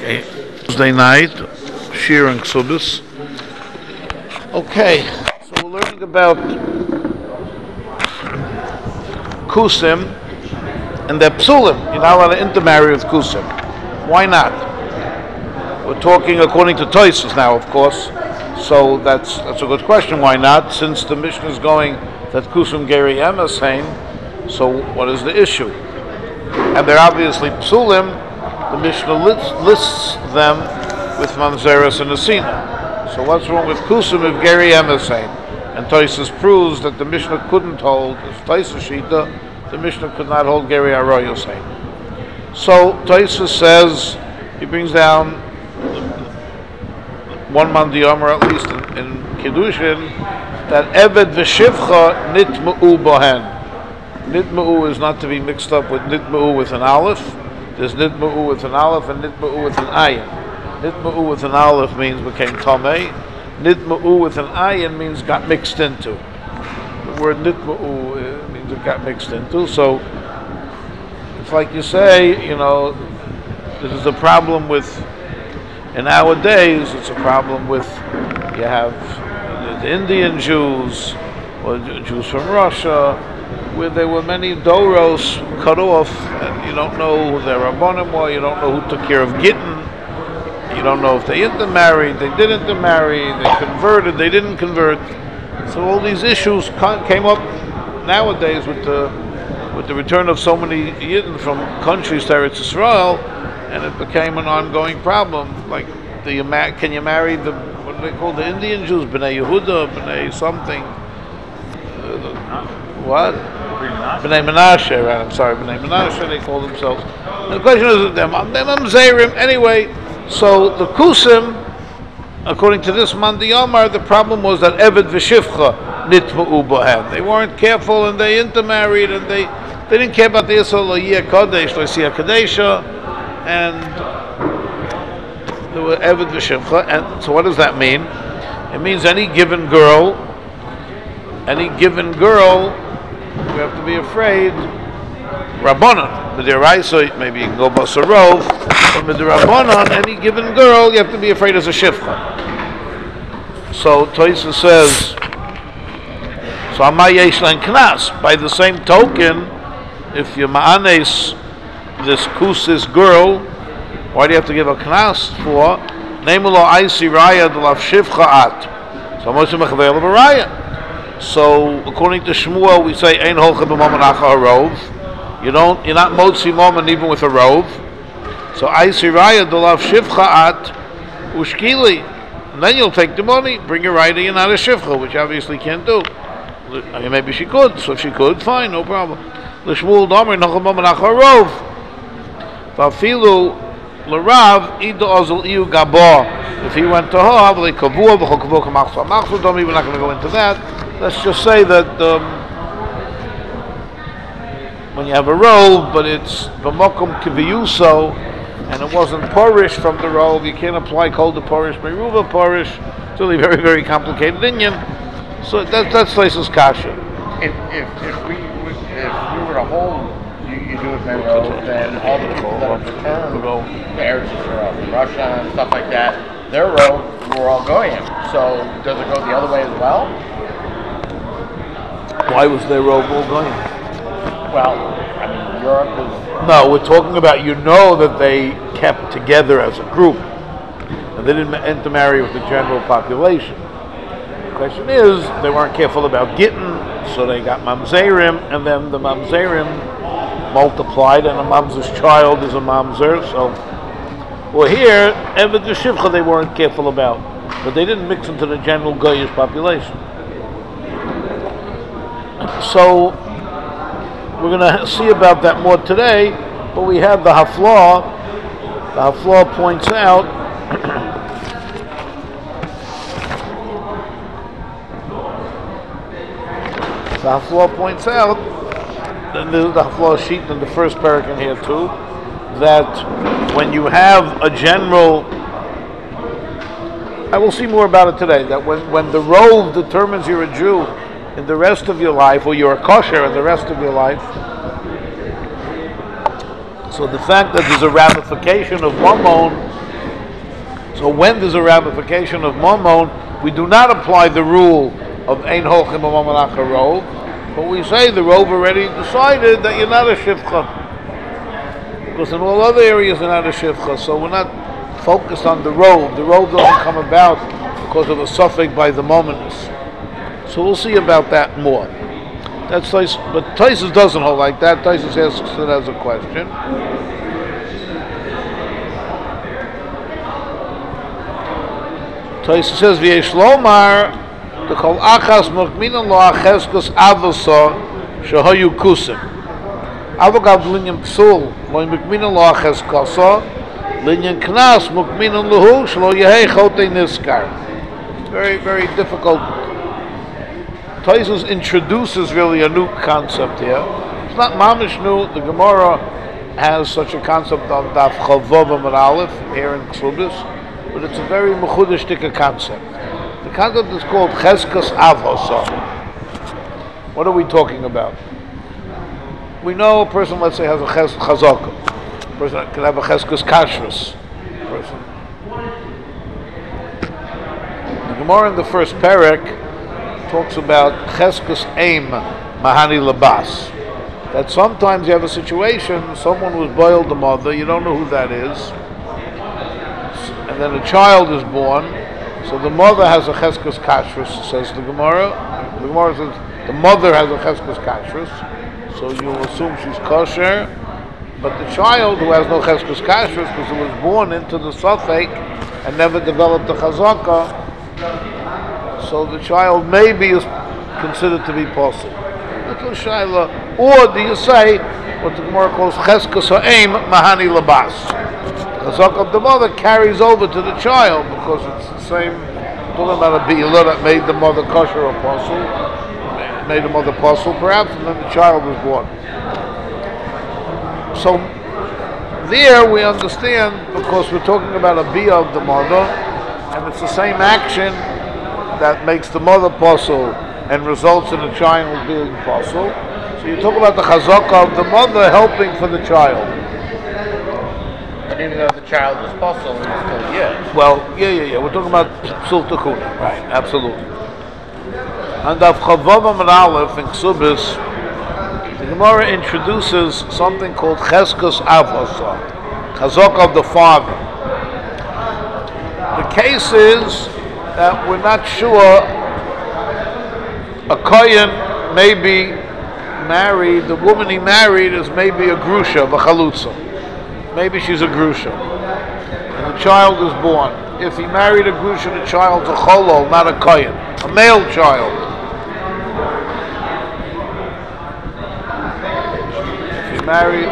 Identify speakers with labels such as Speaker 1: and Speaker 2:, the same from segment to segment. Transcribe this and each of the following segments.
Speaker 1: Tuesday night, Shir and Ksubis. Okay, so we're learning about Kusim and their Psulim. You're not allowed to intermarry with Kusim. Why not? We're talking according to Toysus now, of course. So that's a good question. Why not? Since the Mishnah is going that Kusim Geri Emesain, so what is the issue? And they're obviously Psulim. The Mishnah lists them with Mamzeres and Asina. So what's wrong with Kusim if Geri Emesain? And Toysus proves that the Mishnah couldn't hold, if Toysus Shita, the Mishnah could not hold Geri Aroyosain. So Toysus says, he brings down one man diyamar at least in Kiddushin, that Eved v'shivcha nitma'u bohen. Nitma'u is not to be mixed up with nitma'u with an aleph. There's nitma'u with an aleph and nitma'u with an ayin. Nitma'u with an aleph means became tamei. Nitma'u with an ayin means got mixed into. The word nitma'u means it got mixed into. So it's like you say, this is a problem with, in nowadays, it's a problem with, you have the Indian Jews, or Jews from Russia, where there were many doros cut off, and you don't know who their rabbanim were, you don't know who took care of Gittin, you don't know if they intermarried, they didn't intermarry, they converted, they didn't convert. So all these issues came up nowadays with the return of so many Yidden from countries to Eretz Yisrael, and it became an ongoing problem. Like, can you marry what do they call the Indian Jews? B'nai Yehuda, B'nai something. What? B'nai Menashe, right? I'm sorry, B'nai Menashe, they call themselves. And the question is, they're Mamzerim. Anyway, so the Kusim, according to this Mandi Yomar, the problem was that Eved v'shivcha nitma'u bohem. They weren't careful and they intermarried and they didn't care about the Yisrael Lo'yeh Kodesh, Lo'yeh Kadesha, and they were Eved v'shivcha. And so what does that mean? It means any given girl, you have to be afraid. Rabbanon, Midiraisa, maybe you can go Basarov, but Midirabbanon, any given girl, you have to be afraid as a shivcha. So Toysa says, so Amay Yesh Len Knas. By the same token, if you ma'anes this kusis girl, why do you have to give a knas for? Nemulo Aisi Raya de Lav Shivcha At. So Moshe Mechveil of a Raya. So according to Shmuel, we say Ein Holcha b'Mammon Acha Harov. You're not motzi mammon even with a rov. So Aisi Raya Dolav Shivcha At Ushkili. And then you'll take the money, bring your raya, you're not a shivcha, which obviously can't do. I mean, maybe she could. So if she could, fine, no problem. L'Shmuel Domer Nochel Mammon Acha Harov. V'afilu l'Rav Ida Ozel Iu Gabor. If he went to her, we're not going to go into that. Let's just say that when you have a robe, but it's b'mokum kiviyuso, and it wasn't porish from the robe, you can't apply kol de porish meruva porish. It's really very, very complicated Indian. So that's Toysus kasha.
Speaker 2: If we were to hold, you do it by robe, then all the people that have returned to Eretz Yisrael, from Russia and stuff like that, their robe were all going. So does it go the other way as well?
Speaker 1: Why was their robe all going?
Speaker 2: Well, I mean, Europe is...
Speaker 1: No, we're talking about, that they kept together as a group. And they didn't intermarry with the general population. The question is, they weren't careful about Gittin, so they got Mamzerim, and then the Mamzerim multiplied, and a Mamzer's child is a Mamzer. So, well, here, Eved Shivcha they weren't careful about. But they didn't mix into the general Goyish population. So we're going to see about that more today, but we have the Haflah. The Haflah points out and there's the Haflah sheet in the first parak in here too, that when you have a general, I will see more about it today, that when the rove determines you're a Jew in the rest of your life, or you're a kosher in the rest of your life, so the fact that there's a ramification of mammon So when there's a ramification of Mammon, we do not apply the rule of Ein Holchim Mammon Acher Rov, but we say the Rov already decided that you're not a Shivcha. Because in all other areas you're not a Shivcha, so we're not focused on the Rov. The Rov doesn't come about because of a suffix by the Momonists. So we'll see about that more. That's but Taisus doesn't hold like that. Taisus asks it as a question. Taisus says, "V'yesh lomar the kol achas mokminan lo acheskus avosa shehoyu kusim. Avogav linyan psul lo mokminan lo acheskasa linyan knas mokminan lehu shlo yehei chotei niskar." Very, very difficult. Taisus introduces really a new concept here. It's not mamish new. The Gemara has such a concept on Daf Chavav Amud Aleph here in Ksubis, but it's a very mechudishtika concept. The concept is called Cheskas Avosa. What are we talking about? We know a person, let's say, has a chazaka. A person can have a Cheskas Kashrus. Person. The Gemara in the first parak talks about Cheskas Aim Mahani Labas. That sometimes you have a situation, someone was boiled the mother, you don't know who that is, and then a child is born, so the mother has a Cheskas Kashrus, says the Gemara. The Gemara says the mother has a Cheskas Kashrus, so you assume she's kosher, but the child who has no Cheskas Kashrus because it was born into the suffix and never developed a Chazaka, so the child maybe is considered to be possible. Or do you say what the Gemara calls Cheskas Ha'im Mahani Labas? The Chazaka of the mother carries over to the child because it's the same. Talking about a Be'ilah that made the mother kosher or possible, made the mother possible perhaps, and then the child was born. So there we understand because we're talking about a Bia of the mother, and it's the same action that makes the mother possible and results in the child being possible. So you talk about the chazaka of the mother helping for the child.
Speaker 2: But even though the child is possible, it's still yes.
Speaker 1: Well, yeah. We're talking about psul tekuna, right? Absolutely. And of Chavav Amud Aleph in Ksubis, the Gemara introduces something called Cheskas Avosa, chazaka of the father. The case is that we're not sure a kohen may be married, the woman he married is maybe a grusha, v'chalutza. Maybe she's a grusha. And the child is born. If he married a grusha, the child's a cholol, not a kohen, a male child. If he married,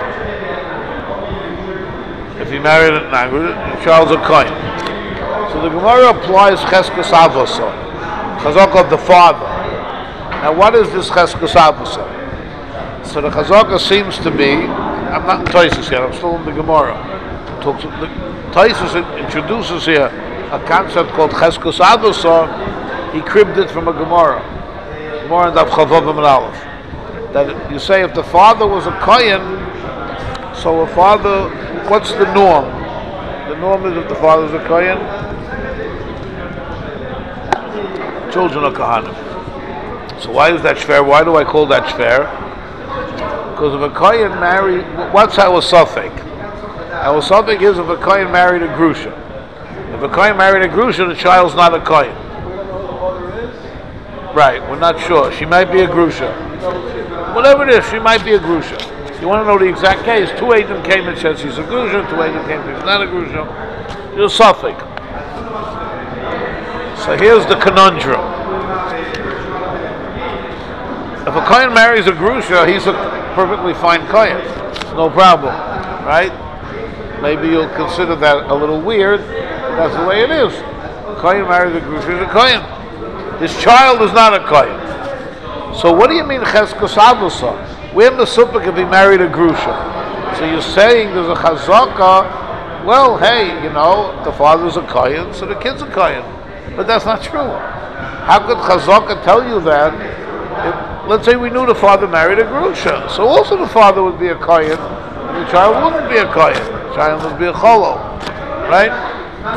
Speaker 1: if he married a grusha, the child's a kohen. So the Gemara applies Cheskas Avosa, Chazaka of the father. Now what is this Cheskas Avosa? So the Chazaka seems to be, I'm not in Taisus yet, I'm still in the Gemara. Taisus introduces here a concept called Cheskas Avosa. He cribbed it from a Gemara. Gemara in Daf Chavav Amud Aleph. That you say if the father was a Kohen, so a father, what's the norm? The norm is if the father is a Kohen, children are Kohanim. So why is that shver? Why do I call that shver? Because if a Kohen married, what's our suffix? Our suffix is if a Kohen married a grusha. If a Kohen married a grusha, the child's not a Kohen. Right, we're not sure. She might be a grusha. Whatever it is, she might be a grusha. You want to know the exact case? 2 Eidim came and said she's a grusha, 2 Eidim came and said she's not a grusha. She's a suffix. So here's the conundrum. If a Kohen marries a grusha, he's a perfectly fine Kohen. No problem, right? Maybe you'll consider that a little weird, but that's the way it is. A Kohen marries a grusha, he's a Kohen. His child is not a Kohen. So what do you mean Cheskas Avosa? We're in the suffix if he married a grusha. So you're saying there's a chazaka, well, hey, the father's a Kohen, so the kid's a Kohen. But that's not true. How could Chazaka tell you that? Let's say we knew the father married a grusha, so also the father would be a Kohen, and the child wouldn't be a Kohen. The child would be a cholo, right?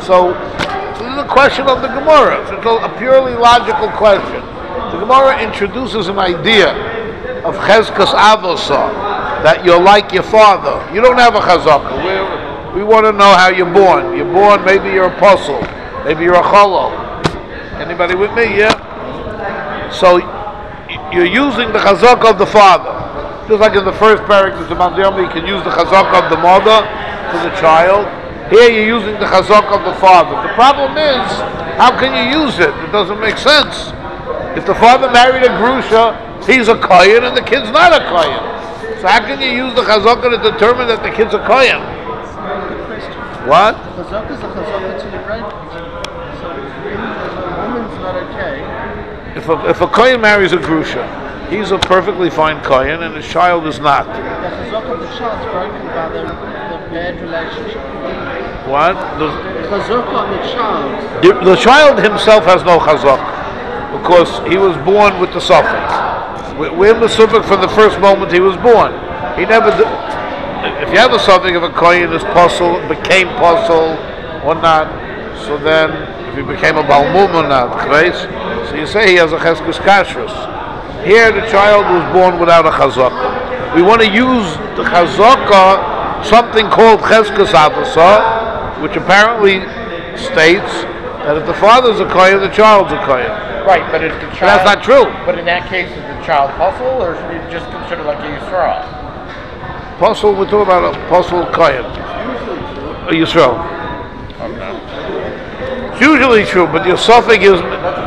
Speaker 1: So this is a question of the Gemara. It's a purely logical question. The Gemara introduces an idea of Chezkas Avosa, that you're like your father. You don't have a chazaka. We want to know how you're born. You're born, maybe you're a puzzle, maybe you're a cholo. Anybody with me? Yeah. So you're using the chazaka of the father, just like in the first parak, the Mandiyama, you can use the chazaka of the mother for the child. Here you're using the chazaka of the father. The problem is, how can you use it? It doesn't make sense. If the father married a grusha, he's a kohen and the kid's not a kohen. So how can you use the chazaka to determine that the kid's a kohen? What?
Speaker 3: Chazaka is a chazaka to the grandkids. So if a woman's not okay.
Speaker 1: If a kohen marries a grusha, he's a perfectly fine kohen and his child is not.
Speaker 3: The chazaka of the child's broken by the bad relationship.
Speaker 1: What?
Speaker 3: The chazaka on the child.
Speaker 1: The child himself has no chazaka because he was born with the suffix. We're the suffix from the first moment he was born. He never. If you have a suffix of a kohen is puzzle, became puzzle or not, so then if he became a balmum or not, right? So you say he has a cheskus kashrus. Here the child was born without a chazaka. We want to use the chazaka, something called cheskus avasa, which apparently states that if the father's a kohen, the child's a kohen.
Speaker 2: Right, but is the child...
Speaker 1: But that's not true.
Speaker 2: But in that case, is the child puzzle, or should it just consider like a Yisrael?
Speaker 1: Puzzle, we're talking about a puzzle kohen. A Yisrael.
Speaker 2: Okay.
Speaker 1: It's usually true, but your suffix is...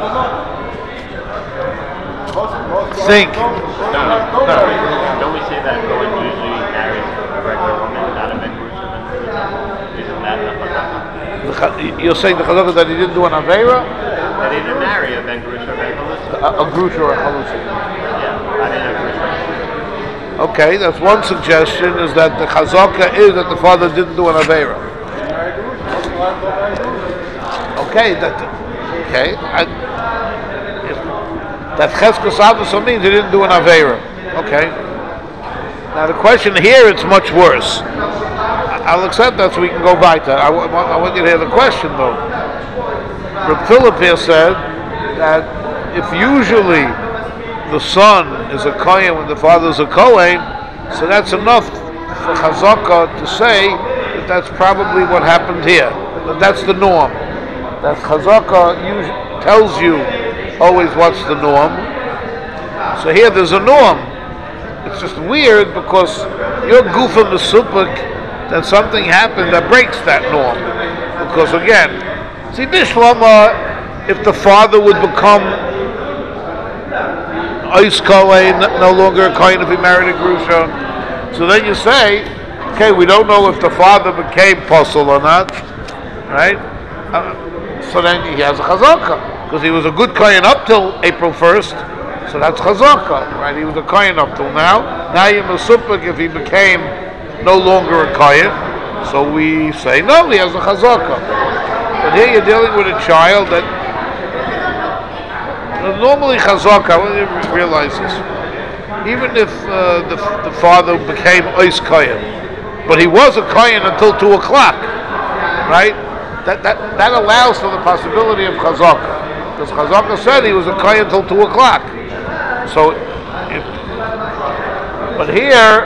Speaker 1: Think.
Speaker 4: Don't we say that Cohen usually marries a regular woman, not a Ben Grusha? Isn't that the chazaka?
Speaker 1: You're saying the chazaka that he didn't do an aveira?
Speaker 4: That he didn't marry a Ben Grusha or Ben Chalusa?
Speaker 1: A grusha or a chalusa.
Speaker 4: Yeah, I didn't have Grusha.
Speaker 1: Okay, that's one suggestion, is that the chazaka is that the father didn't do an aveira. Okay, that cheskas avos means he didn't do an aveira. Okay. Now the question here, it's much worse. I'll accept that so we can go weiter. I want you to hear the question though. Reb Philip here said that if usually the son is a kohen when the father is a kohen, so that's enough for chazaka to say that that's probably what happened here. That that's the norm. That chazaka tells you always what's the norm. So here there's a norm. It's just weird because you're goofa mesupik that something happened that breaks that norm. Because again, see Bishlama, if the father would become Ois Kohen, no longer a Kohen if he married a Grusha, so then you say, okay, we don't know if the father became Posel or not, right? So then he has a Chazaka, because he was a good Kohen up till April 1st, so that's Chazaka, right? He was a Kohen up till now. Now you're Mesupik if he became no longer a Kohen, so we say, no, he has a Chazaka. But here you're dealing with a child that normally Chazaka, I want you to realize this, even if the father became Ois Kohen, but he was a Kohen until 2 o'clock, right? That allows for the possibility of Chazaka. Because Chazaka said he was a Kohen until 2 o'clock. So, but here,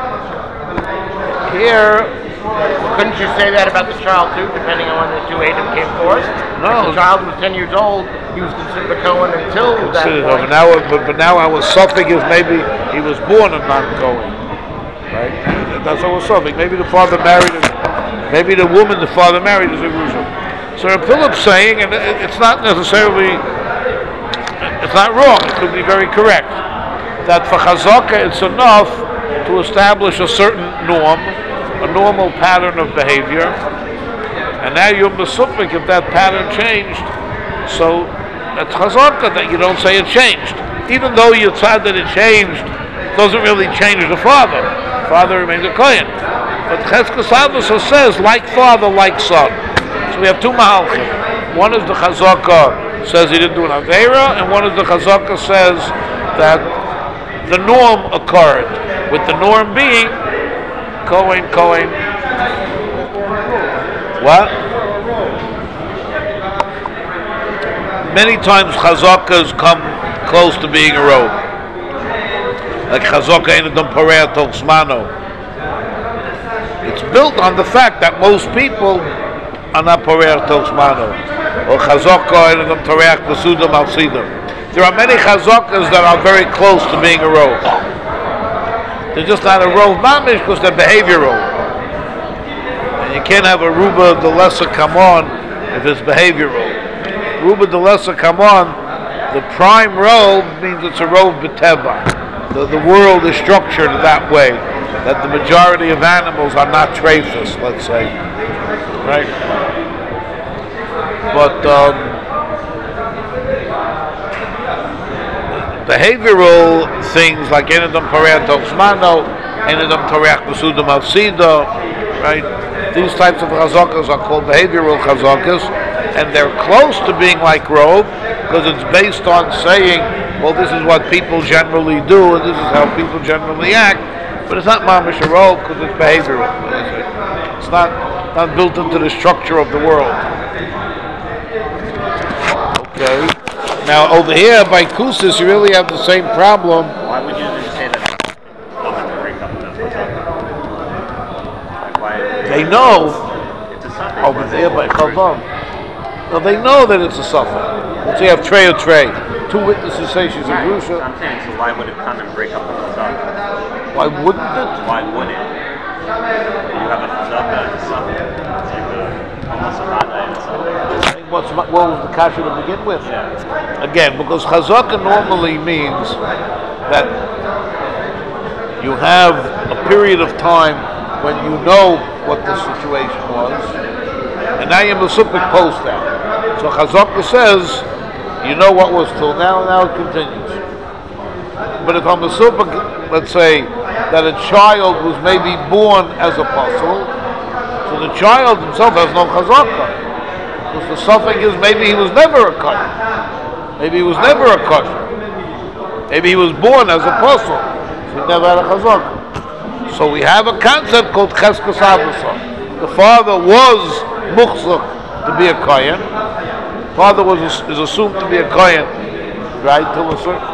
Speaker 2: Couldn't you say that about the child too, depending on when the two Adam came forth?
Speaker 1: No.
Speaker 2: If the child was 10 years old, he was considered a Kohen until that point.
Speaker 1: but now our suffix is maybe he was born a non-Kohen, right? That's our suffix. Maybe the father married him. Maybe the woman the father married is a Grusha. So Philip's saying, and it's not necessarily, it's not wrong, it could be very correct, that for Chazaka it's enough to establish a certain norm, a normal pattern of behavior, and now you're mesupik if that pattern changed, so that's Chazaka, that you don't say it changed. Even though you said that it changed, it doesn't really change the father. The father remains a Kohen. But Cheskas Avos says, like father, like son. So we have two Mahalchim. One is the Chazaka says he didn't do an Aveira, and one is the Chazaka says that the norm occurred, with the norm being Kohen. What? many times chazakas come close to being a rov. Like chazaka enedam pareah tochsmano. It's built on the fact that most people are not pareah tochsmano. Or chazaka enedam pareah besudam al sidam. There are many chazakas that are very close to being a rov. They're just not a rov mamish because they're behavioral. And you can't have a ruba the lesser come on if it's behavioral. Ruba the lesser come on, the prime rov means it's a rov b'teva. The world is structured that way, that the majority of animals are not trephus, let's say. Right? But behavioral things like enedam pareah tochsmano, enedam tareach besudam al sida, right? These types of chazakas are called behavioral chazakas, and they're close to being like rov because it's based on saying, well, this is what people generally do and this is how people generally act, but it's not mamish a rov because it's behavioral. It's not built into the structure of the world. Okay. Now over here by Kusis, you really have the same problem.
Speaker 4: Why would you even say that woman to break up the like why?
Speaker 1: They know
Speaker 4: It's a suffix.
Speaker 1: over there by Chavam. Now they know that it's a suffix. So you have tray or tray. Two witnesses say she's a
Speaker 4: Right.
Speaker 1: grusha.
Speaker 4: I'm saying, so why would it come and break up the chazaka?
Speaker 1: Why wouldn't it?
Speaker 4: Why would it? You have a chazaka and a suffix. It's like almost a vada and a suffix.
Speaker 1: What was the kasha to begin with?
Speaker 4: Yeah.
Speaker 1: Again, because chazaka normally means that you have a period of time when you know what the situation was, and now you're masupik post that. So chazaka says, you know what was till now, and now it continues. But if I'm masupik, let's say that a child was maybe born as a puzzle, so the child himself has no chazaka. Because the suffix is maybe he was never a kosher. Maybe he was never a kosher. Maybe he was born as a puzzle. So he never had a chazaka. So we have a concept called cheskas avasa. The father was muchzak to be a kohen. Father is assumed to be a kohen, right? Till a certain.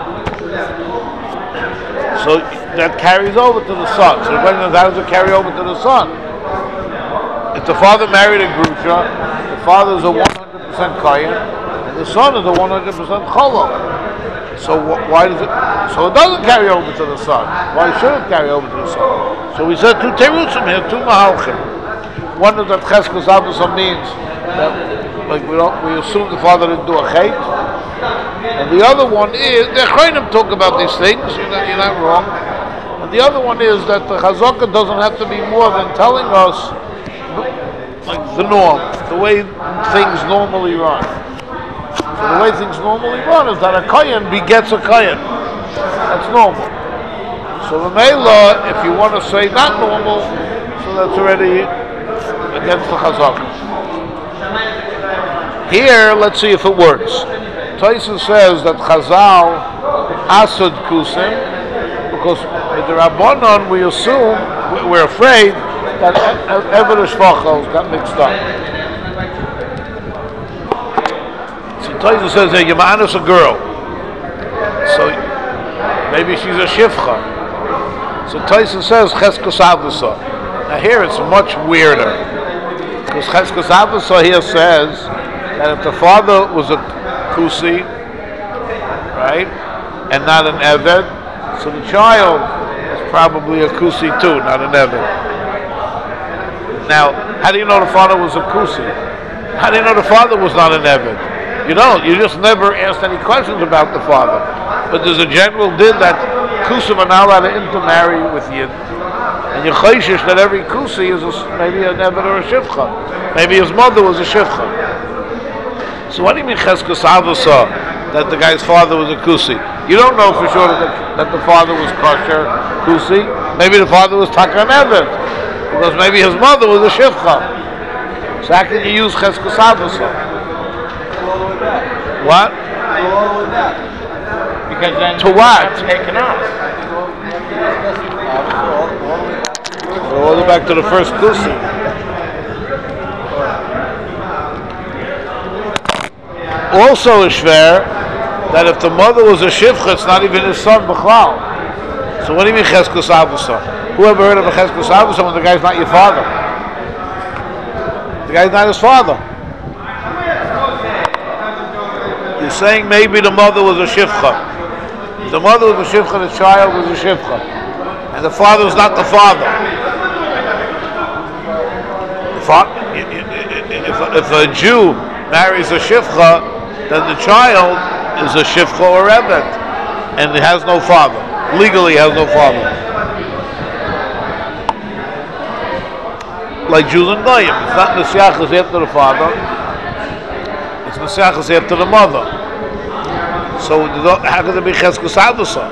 Speaker 1: So that carries over to the son. So the question is, how does it carry over to the son? If the father married a grusha, the father is a 100% kohen, and the son is a 100% cholol. So why does it? So it doesn't carry over to the son. Why should it carry over to the son? So we said two terutzim here, two mahalchim. One is that cheskas avos means that, like we assume the father didn't do a chait, and the other one is the chayim talk about these things. You're not wrong. And the other one is that the chazaka doesn't have to be more than telling us like the norm, the way things normally run. So the way things normally run is that a kohen begets a kohen. That's normal. So the Mela, if you want to say not normal, so that's already against the chazaka. Here, let's see if it works. Taisa says that Chazal asad kusim, because with the Rabbanon we assume, we're afraid that Eved Shvachos got mixed up. So Taisa says that Yamanas a girl, so maybe she's a shifcha. So Taisa says Cheskas Avasa. Now here it's much weirder, because Cheskas Avasa here says that if the father was a kusi, right, and not an Eved, so the child is probably a kusi too, not an Eved. Now, how do you know the father was a kusi? How do you know the father was not an Eved? You don't. You just never asked any questions about the father. But there's a general din that kusim are not allowed to intermarry with Yid. And you're chayshish that every kusi is maybe an Eved or a shivcha. Maybe his mother was a shivcha. So what do you mean cheskas avasa, that the guy's father was a kusi? You don't know for sure that the father was kosher kusi. Maybe the father was takan Eved, because maybe his mother was a shivcha. So how can you use cheskas avasa? What?
Speaker 2: Because then
Speaker 1: To what?
Speaker 2: it's taken off.
Speaker 1: We're all the way back to the first kusi. also is shver that if the mother was a shivcha, it's not even his son b'chlal. So what do you mean cheskus avusa? Who ever heard of a cheskus avusa when the guy's not your father? The guy's not his father. You're saying maybe the mother was a shivcha. If the mother was a shivcha, the child was a shivcha, and the father was not the father. If a Jew marries a shivcha, then the child is a shivcha or evet, and it has no father. Legally has no father. Like Jews and Goyim. It's not Nesiachas after the father, it's Nesiachas after the mother. So how could it be Cheskus Avusa?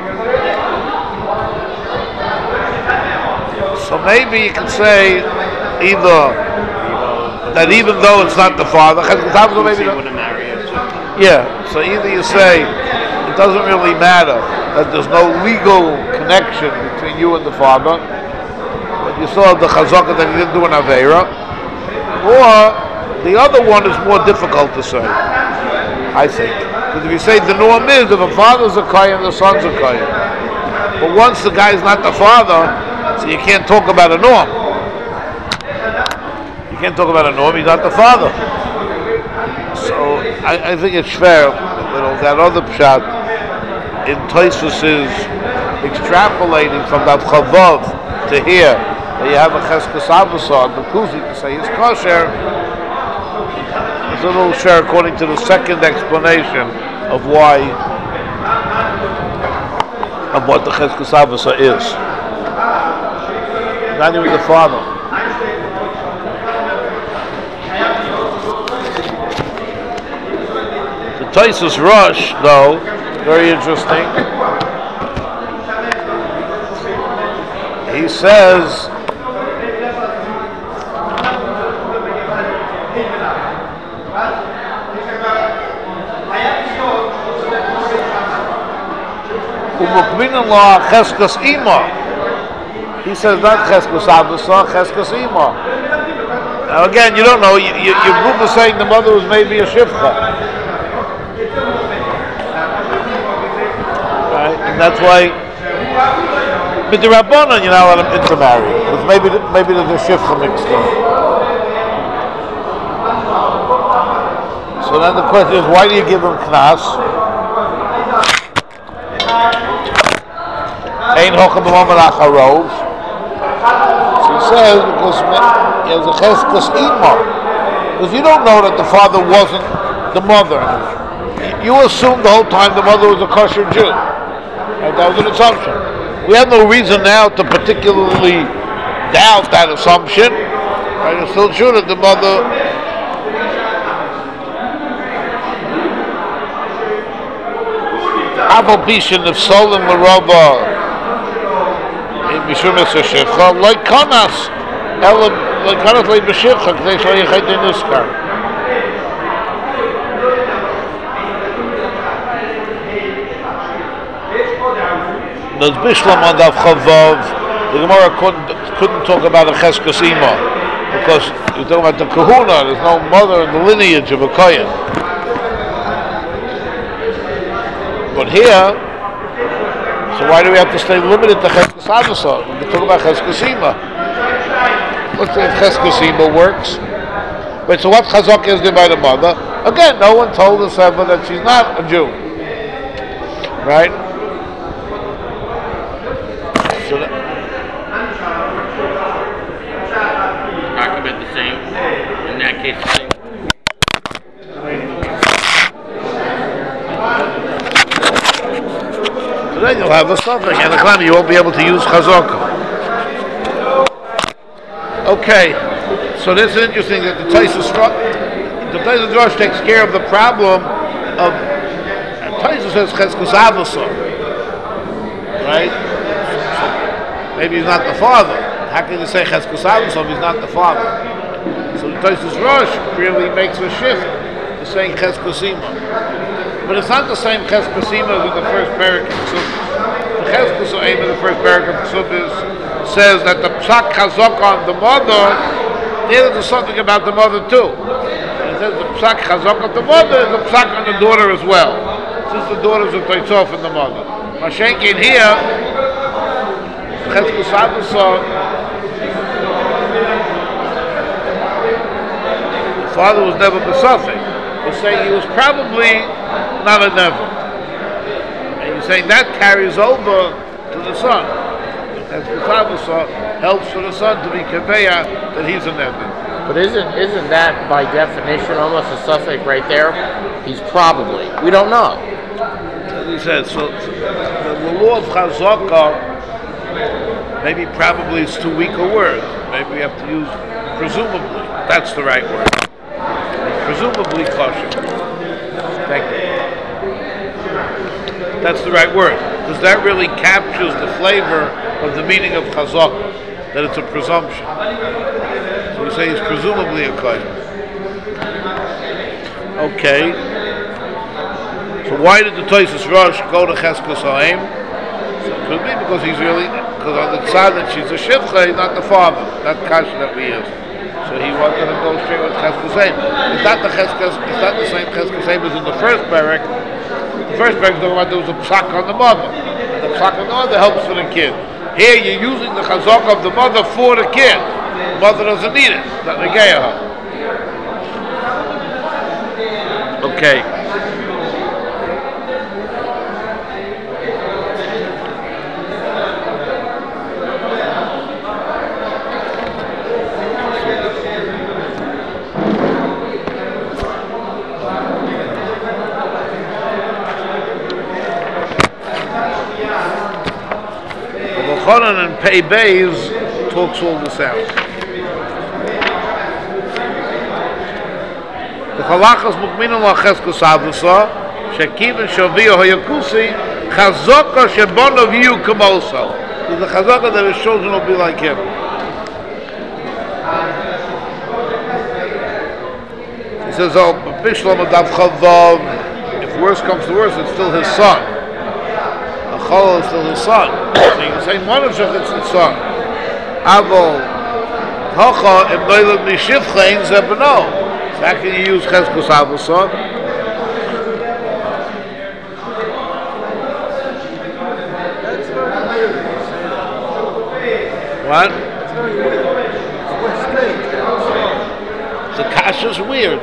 Speaker 1: So maybe you can say either that even though it's not the father, Cheskus Avusa maybe so either you say it doesn't really matter that there's no legal connection between you and the father, but you still have the chazaka that he didn't do an aveira, or the other one is more difficult to say, I think. Because if you say the norm is if a father's a kohen, the son's a kohen. But once the guy's not the father, so you can't talk about a norm. You can't talk about a norm, he's not the father. So I think it's fair, that other pshat in Tosfos is extrapolating from that chavav to here, that you have a cheskas avusa on the kuzi to say it's kosher. It's a little share according to the second explanation of why, of what the cheskas avusa is. Not even the father. The Tosfos Rosh, though, very interesting. He says cheskas ima. He says not cheskas avusa, cheskas ima. Now again, you don't know. Your group is saying the mother was maybe a shivcha, right? And that's why. But the Rabbanan, you're not allowed him intermarry, because maybe there's a shivcha mixed in. So then the question is, why do you give him knas? Ein hocha b'mamar acharov. So he says because he has a cheskas ima. Because you don't know that the father wasn't the mother. You assumed the whole time the mother was a kosher Jew. Right? That was an assumption. We have no reason now to particularly doubt that assumption. Right? It's still true that the mother. Aval pishin of Solon Larova. Like Kanas, like Kanas like B'Shivcha, because they show you Chet in this car. There's Bishlam on Daf Chavav. The Gemara couldn't talk about a Cheskas Ima because you're talking about the Kahuna. There's no mother in the lineage of a Kohen. But here. So why do we have to stay limited to Cheskas Avusa? We can talk about Cheskas Ima. Let's say if Cheskas Ima works. Wait, so what Chazak is there by the mother? Again, no one told us ever that she's not a Jew. Right? So that
Speaker 4: argument the same. In that case, the same.
Speaker 1: Then you'll have a suffix, and the you won't be able to use chazaka. Okay, so this is interesting that the Tosfos Rosh takes care of the problem of. Tosfos says cheskas avusa, right? Maybe he's not the father. How can you say cheskas avusa if he's not the father? So the Tosfos Rosh really makes a shift to saying cheskas ima. But it's not the same cheskas ima as in the first parak. The cheskas ima in the first parak of Ksubis says that the psak chazak on the mother, there's something about the mother too. And says the psak chazak of the mother is a psak on the daughter as well, since the daughter's a toitzof in the mother. Mashenkin here, Cheskus Abasa, the father was never besofik. You're saying he was probably not a never. And you're saying that carries over to the son. Cheskus Abasa helps for the son to be keveya that he's a never.
Speaker 2: But isn't that by definition almost a suffix right there? He's probably. We don't know.
Speaker 1: He said, so the law of chazaka, maybe probably is too weak a word. Maybe we have to use presumably. That's the right word. Presumably kosher. Thank you. That's the right word. Because that really captures the flavor of the meaning of chazaka, that it's a presumption. So we say he's presumably a kosher. Okay. So why did the Tosis Rosh go to Cheskus Haim? So it could be because because on the side that she's a shivcha, he's not the father, not kasha that we use. So he wanted to go straight with Cheskus Haim. It's not the same Cheskus Haim as in the first barak. The first barak talking about there was a psak on the mother. And the psak on the mother helps for the kid. Here you're using the chazak of the mother for the kid. The mother doesn't need it. It's not negayah. Okay. Chonan and Pei Beis talks all this out. The halachas mukminin la cheskus avasa shekiven shavio hayakusi chazaka shebonav yu kamoso. The chazaka that his children will be like him. He says, "Oh, bishlam adav chavav. If worse comes to worse, it's still his son. Chalal is still his son. So you can say one of them it's the son. Avol hacha im doilad mishivcha ein zebno. So how can you use cheskus avol son? What? The kasha's weird.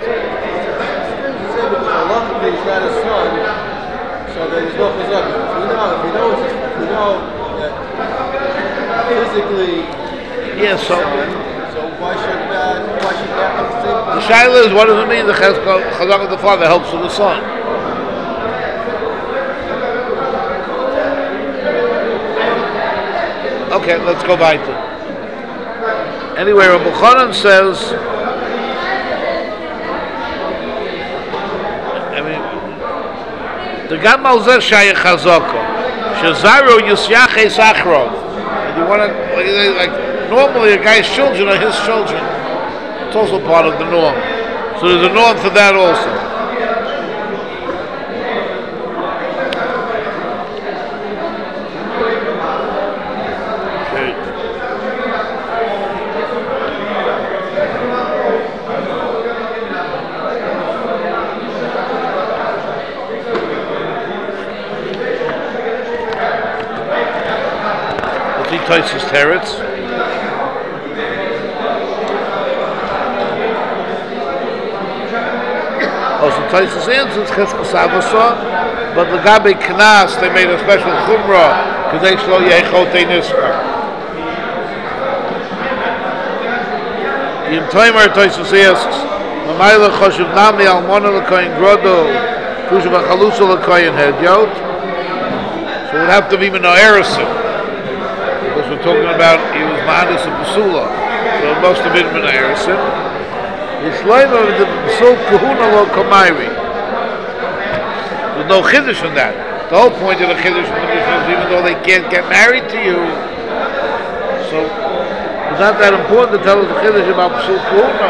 Speaker 3: He's not a son, so there's no chazaka. If we know that physically,
Speaker 1: yeah. So
Speaker 3: why should that
Speaker 1: the shaila is, what does it mean? The chazaka of the father helps with the son. Okay, let's go back to. Anyway, Rabbi Chanan says. The Gamal Zeh Shayach Chazaka Shazaro Yusyache Sachrov. And you want to, like normally a guy's children are his children. It's also part of the norm. So there's a norm for that also. Tosis Teretz. Also Tosis answers Cheskus Avasa, but the Gabi Knas they made a special chumrah because they slow Yechote Niska. Yim Toimer Tosis asks, Mamayla Choshev Nami Almona L'Koyin Grodo Kushav Chalusa L'Koyin Hedyot. So it would have to be Mino Erison. We're talking about he was Ma'adis of Basula, so it must have been Menayerson. It's like the Basul Kahuna Lo Kamairi. There's no Chiddush in that. The whole point of the Chiddush in the Mishnah is even though they can't get married to you, so it's not that important to tell us the Chiddush about Basul Kahuna.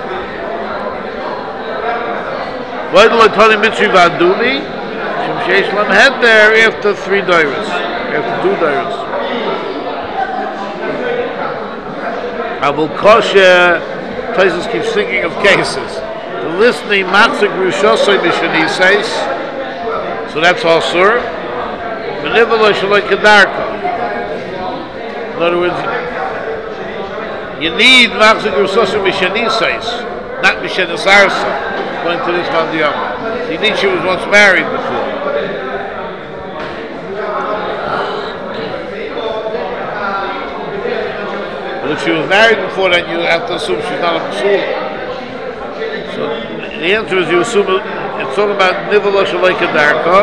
Speaker 1: Why do I tell him Mitzri Vaduni? Shem Sheish Lam had there after 3 dairas, after 2 dairas. Abul Kosher, Tosis keeps thinking of cases. The listening matzik rushosay b'shani says. So that's all sur. Menivalo shaloi kedarka. In other words, you need matzik rushosay b'shani says, not b'shani sarsa. Going to this mandiyama. You need she was once married before. But if she was married before, then you have to assume she's not a Masula. So the answer is you assume it's talking about Nivala Shalai Kedarka.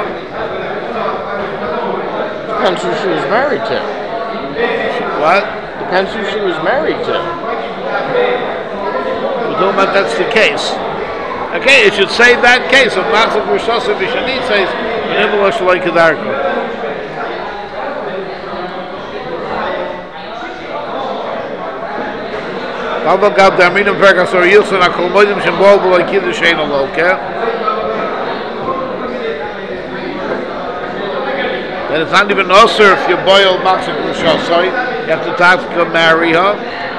Speaker 2: Depends who she was married to.
Speaker 1: What?
Speaker 2: Depends who she was married to.
Speaker 1: We're talking about that's the case. Okay, it should say that case of Matzav Rishasa Vishanit says Nivala Shalai Kedarka. Alba gab der Minam Vergas or Yilson a Kolmoidim Shembol B'Loi Kiddush Ein Aloke. Then it's not even Osir if you boil Matzav Rishasai. You have to talk to marry her.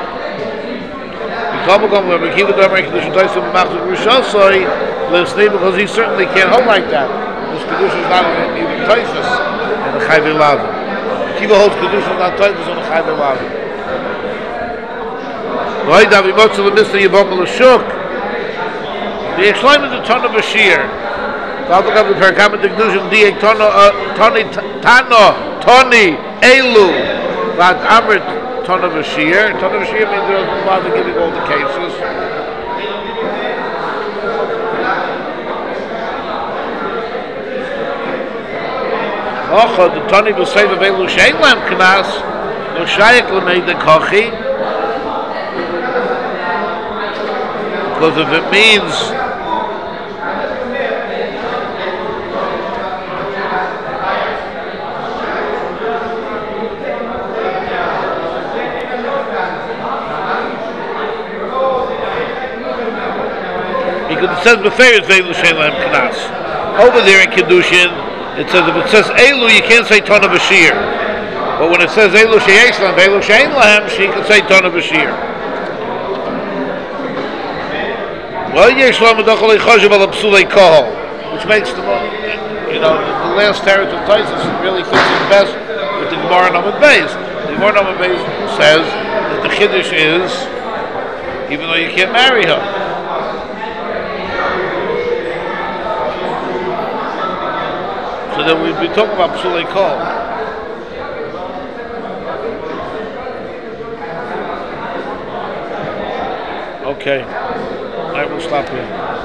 Speaker 1: You come when we keep the Domer Kiddush Taisim Matzav Rishasai, listening because he certainly can't hold like that. This Kiddush is not even Taisis in the Chayvei Lavin. Kiva holds Kiddush is not Taisis in the Chayvei Lavin. The Yeshloim is a ton of a shear. Tani Elu. But Amrit ton of a shear. Ton of a shear means there doesn't bother giving all the cases. The Tani will say the Velu Shein Lam Knas. No Shayak Lamei the Kochi. Because if it means because it says before it's Veilu Shein Lahem Knas. Over there in Kiddushin, it says if it says Elu, you can't say Ton of Bashir. But when it says Elu Sheyesh Lahem, Veilu Shein Lahem, she can say Ton of Bashir. Well, which makes the last teretz of Taisus really fits in best with the Gemara Namad Beis. The Gemara Namad Beis says that the Chiddush is, even though you can't marry her. So then we'd be talking about Psulei Kol. Okay. I will stop here.